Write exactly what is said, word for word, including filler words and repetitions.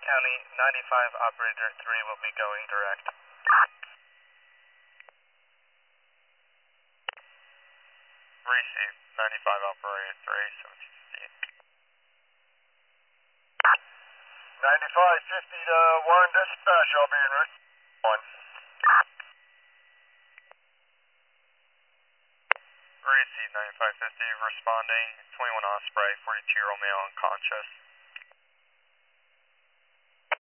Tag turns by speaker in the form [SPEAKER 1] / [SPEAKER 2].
[SPEAKER 1] County, ninety-five Operator three will be going direct.
[SPEAKER 2] Receive, ninety-five Operator three, seventeen fifty.
[SPEAKER 3] ninety-five fifty to Warren Dispatch, I'll be en route. One.
[SPEAKER 2] Receive, ninety-five fifty, responding, twenty-one Osprey, forty-two Romeo unconscious.